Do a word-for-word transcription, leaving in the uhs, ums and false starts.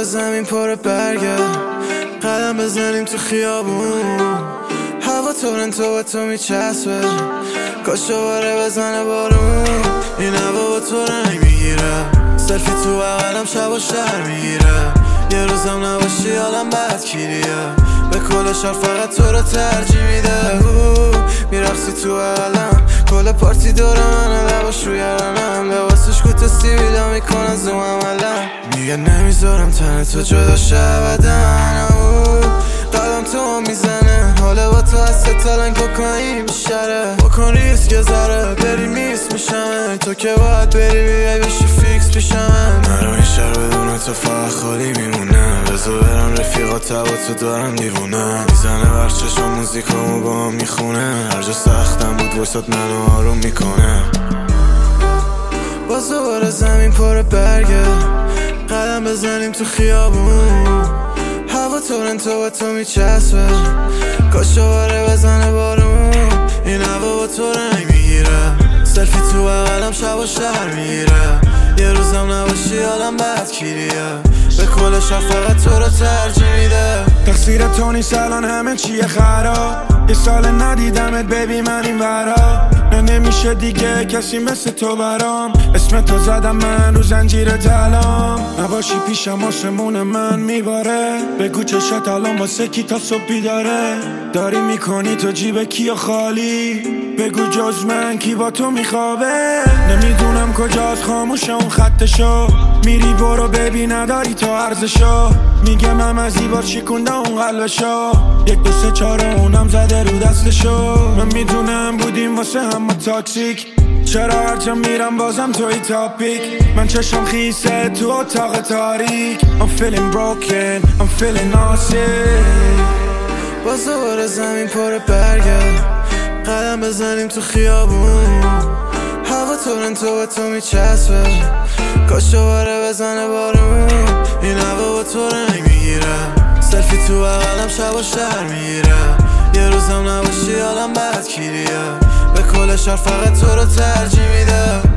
زمین پر برگه، قدم بزنیم تو خیابون، هوا تورنتو و تو میچسبه، کاش دوباره بزنه بارون. این هوا با تو رنگ میگیره، سلفی تو بغلم شب و شهر میگیره، یه روزم نباشی حالم بد کیریه، به کل شهر فقط تو رو ترجیح میده. میرفتی تو بغلم، کل پارتی دور منه، لباش روی رنم، لباسش کوتا سیبیلا میکنه زوم عملم، میگه نمیذارم تن تو جدا شه ابداً. قدم تو میزنه، حالا با تو از ستالنگ بکنیم بیشتره، بکن ریسک یه ذره، بری میس میشم، تو که باید بری بیای بشی فیکس پیشم. نرو این شهر بدون تو فقط خالی میمونه، بذار برم رفیقات با تو دارم دیوونه، میزنه بر چشم موزیکامو با هم میخونه، هر جا سختم بود وسط منو آروم میکنه. باز دوباره زمین پر برگه، قدم بزنیم تو خیابون، هوا تورنتو و تو میچسبه، کاش دوباره بزنه بارون. این هوا با تو رنگ میگیره، سلفی تو بغلم شب و شهر میگیره، یه روزم نباشی حالم بد کیریه، به کل شهر فقط تو رو ترجیح میده. تقصیر تو نیست الان همه چیه خراب، یه سال ندیدمت ببی من این ورا، نه نمیشه دیگه کسی مثل تو برام، اسم تو زدم من رو زنجیر دلام، نباشی پیشم آسمون من میباره، بگو چشات الان واسه کی تا صبح بیداره، داری میکنی تو جیب کیو خالی، بگو جز من کی با تو میخوابه، نمیدونم کجاست خاموشه اون خطشو، میری برو ببین نداری تو ارزشو، میگه من از زیبا شکونده اون قلبشو، یک دو سه چهار اونم زده رو دستشو، من میدونم بودیم واسه همه تاکسیک، چرا هر جا میرم بازم توی تاپیک، من چشم خیسه تو اتاق تاریک، I'm feeling broken, I'm feeling nauseous. باز دوباره زمین پر برگه، قدم بزنیم تو خیابون، هوا تورنتو و تو میچسبه، کاش دوباره بزنه بارون. این هوا با تو رنگ میگیره، سلفی تو بغلم شب و شهر میگیره، یه روزم نباشی حالم بد کیریه، به کل شهر فقط تو رو ترجیح میده.